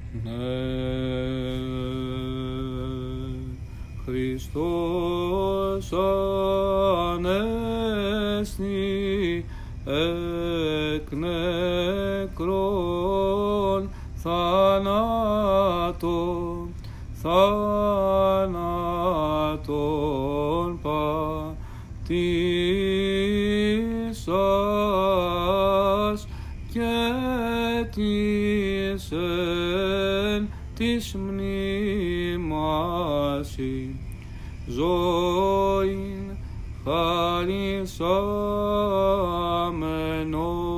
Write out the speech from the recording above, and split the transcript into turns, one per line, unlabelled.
Χριστός ανέστη εκ νεκρών θανάτων πατήσας και της μνήμασι ζωήν χαρισάμενος